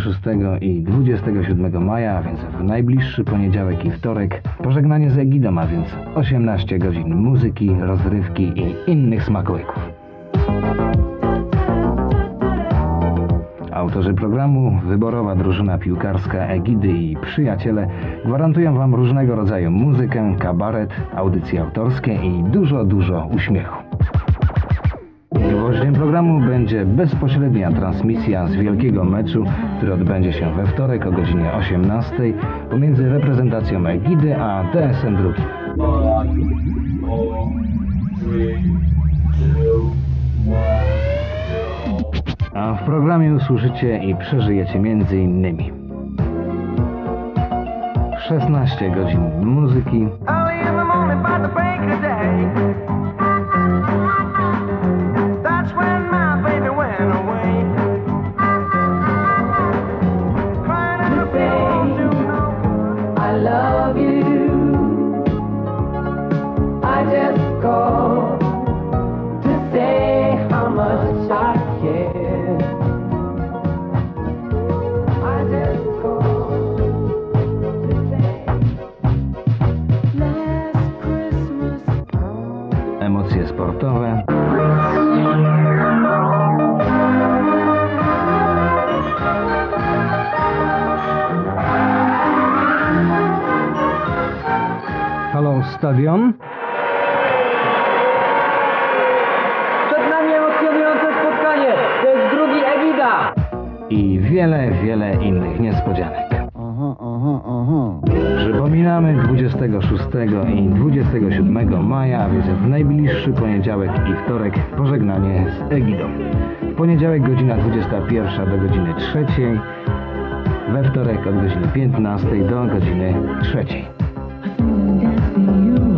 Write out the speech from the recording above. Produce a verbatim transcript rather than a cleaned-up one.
szóstego i dwudziestego siódmego maja, a więc w najbliższy poniedziałek i wtorek, pożegnanie z Egidą, a więc osiemnaście godzin muzyki, rozrywki i innych smakołyków. Autorzy programu, wyborowa drużyna piłkarska Egidy i przyjaciele gwarantują Wam różnego rodzaju muzykę, kabaret, audycje autorskie i dużo, dużo uśmiechu. Gwoździem programu będzie bezpośrednia transmisja z wielkiego meczu, który odbędzie się we wtorek o godzinie osiemnastej pomiędzy reprezentacją Egidy a D S M drugim. A w programie usłyszycie i przeżyjecie między innymi szesnaście godzin muzyki, emocje sportowe, Halo Stadion. Przed nami emocjonujące spotkanie. To jest drugi Egida. I wiele, wiele innych niespodzianek. Aha, aha, aha. Przypominamy dwudziestego szóstego i dwudziestego siódmego maja, a więc w najbliższy poniedziałek i wtorek pożegnanie z Egidą. W poniedziałek godzina dwudziesta pierwsza do godziny trzeciej, we wtorek od godziny piętnastej do godziny trzeciej. You